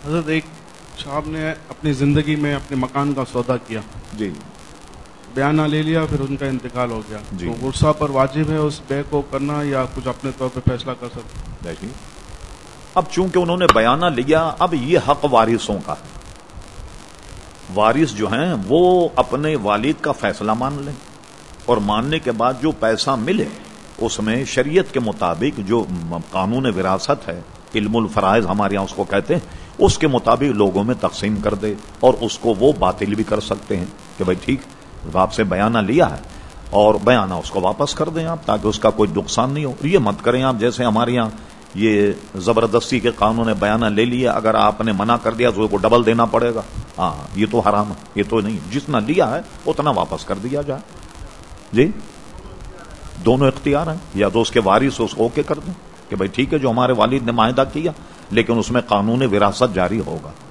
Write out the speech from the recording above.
حضرت ایک صاحب نے اپنی زندگی میں اپنے مکان کا سودا کیا جی بیانہ لے لیا، پھر ان کا انتقال ہو گیا، جی. تو ورثہ پر واجب ہے اس بے کو کرنا یا کچھ اپنے طور پہ فیصلہ کر سکتے؟ دیکھیے، اب چونکہ انہوں نے بیانہ لیا، اب یہ حق وارثوں کا ہے. وارث جو ہیں وہ اپنے والد کا فیصلہ مان لیں، اور ماننے کے بعد جو پیسہ ملے اس میں شریعت کے مطابق جو قانون وراثت ہے، علم الفرائض ہمارے یہاں اس کو کہتے ہیں، اس کے مطابق لوگوں میں تقسیم کر دے، اور اس کو وہ باطل بھی کر سکتے ہیں کہ بھائی ٹھیک آپ سے بیانہ لیا ہے اور بیانہ اس کو واپس کر دیں آپ، تاکہ اس کا کوئی نقصان نہیں ہو. یہ مت کریں آپ جیسے ہمارے یہاں یہ زبردستی کے قانون نے بیانہ لے لیا، اگر آپ نے منع کر دیا تو اس کو ڈبل دینا پڑے گا. ہاں یہ تو حرام ہے، یہ تو نہیں، جتنا لیا ہے اتنا واپس کر دیا جائے. جی دونوں اختیار ہیں، یا تو اس کے وارث اس کو اوکے کر دیں کہ بھائی ٹھیک ہے جو ہمارے والد نے معاہدہ کیا، لیکن اس میں قانون وراثت جاری ہوگا.